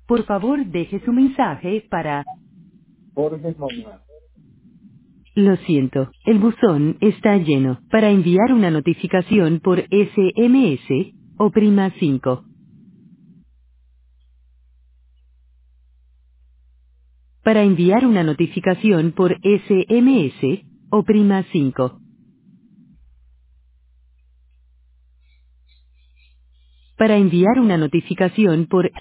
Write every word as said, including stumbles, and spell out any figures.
Por favor, deje su mensaje para... Jorge Manuel. Lo siento, el buzón está lleno. Para enviar una notificación por S M S, oprima cinco. Para enviar una notificación por S M S, oprima cinco. Para enviar una notificación por